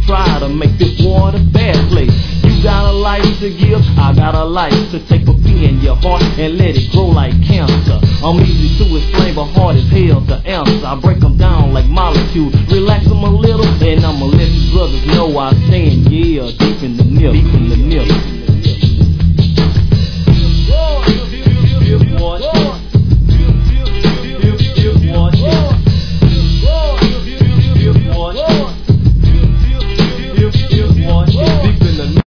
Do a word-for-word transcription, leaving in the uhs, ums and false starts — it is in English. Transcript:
try to make this war a bad place. You got a life to give, I got a life to take a pee in your heart and let it grow like cancer. I'm easy to explain but hard as hell to answer. I break them down like molecules, relax them a little, and I'ma let you brothers know I stand, yeah, deep in the nip, deep in the nip.